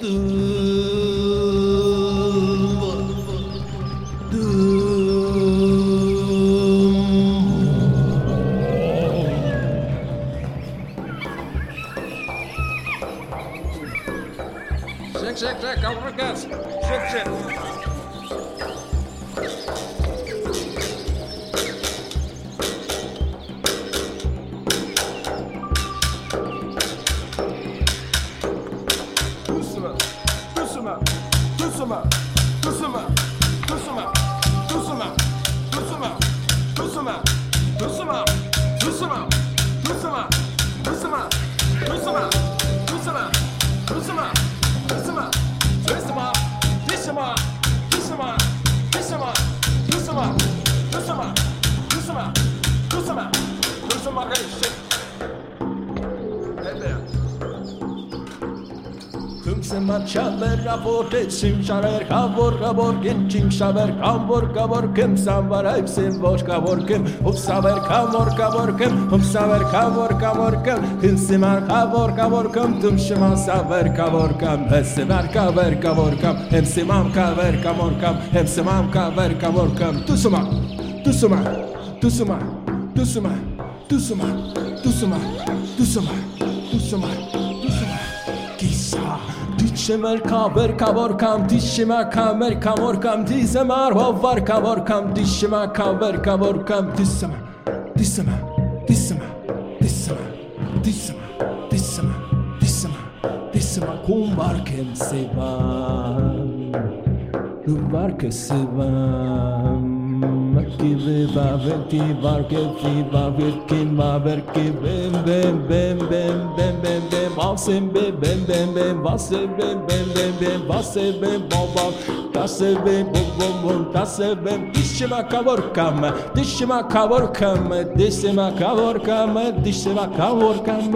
Zek, outra casa. Zek. Chaber raporte sim chaber kabor kim chim chaber kabor kim sambar hepsim boş kabor kim saber kabor kim saber kabor kim simar kabor kim tum shima saber kabor kim hesimer kabor kim simam kabor kim simam kabor kim tusuma kisa Dişimer kabor kam dişime kamer kamor kam dizemer hovar kabor kam dişime kabor kam disema kumbar kem sevam Kive vaveti varke fi vavetkin vaverke bem vasem bem vasem baba tasebem bom tasebem dişime kabor kam dişime kabor kam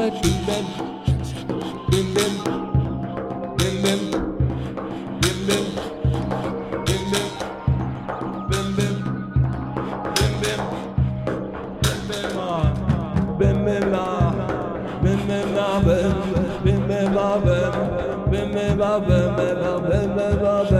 bim